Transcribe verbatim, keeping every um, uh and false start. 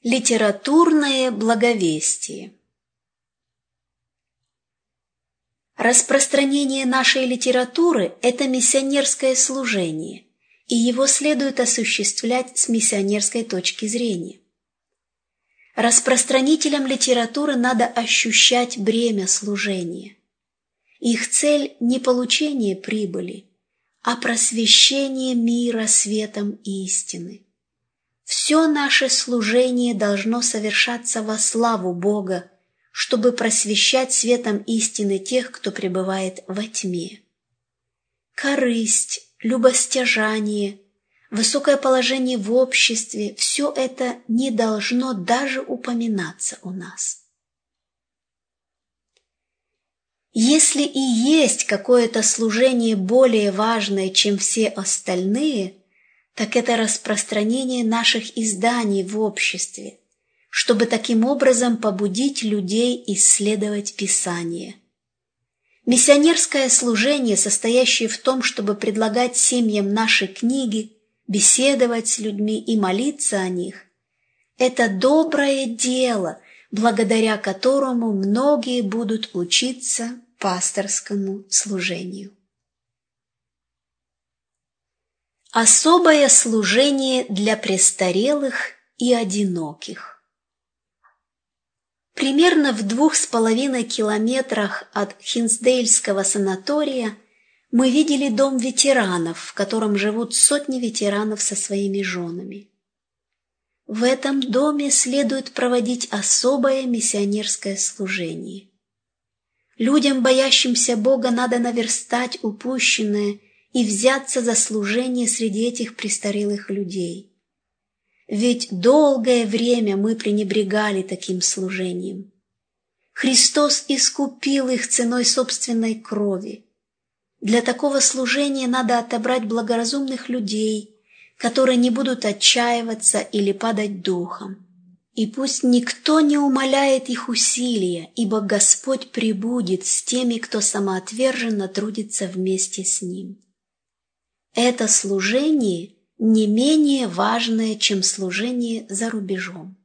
Литературное благовестие. Распространение нашей литературы – это миссионерское служение, и его следует осуществлять с миссионерской точки зрения. Распространителям литературы надо ощущать бремя служения. Их цель – не получение прибыли, а просвещение мира светом истины. Все наше служение должно совершаться во славу Бога, чтобы просвещать светом истины тех, кто пребывает во тьме. Корысть, любостяжание, высокое положение в обществе – все это не должно даже упоминаться у нас. Если и есть какое-то служение более важное, чем все остальные, так это распространение наших изданий в обществе, чтобы таким образом побудить людей исследовать Писание. Миссионерское служение, состоящее в том, чтобы предлагать семьям наши книги, беседовать с людьми и молиться о них, это доброе дело, благодаря которому многие будут учиться пасторскому служению. Особое служение для престарелых и одиноких. Примерно в двух с половиной километрах от Хинсдейльского санатория мы видели дом ветеранов, в котором живут сотни ветеранов со своими женами. В этом доме следует проводить особое миссионерское служение. Людям, боящимся Бога, надо наверстать упущенное и взяться за служение среди этих престарелых людей. Ведь долгое время мы пренебрегали таким служением. Христос искупил их ценой собственной крови. Для такого служения надо отобрать благоразумных людей, которые не будут отчаиваться или падать духом. И пусть никто не умаляет их усилия, ибо Господь пребудет с теми, кто самоотверженно трудится вместе с Ним. Это служение не менее важное, чем служение за рубежом.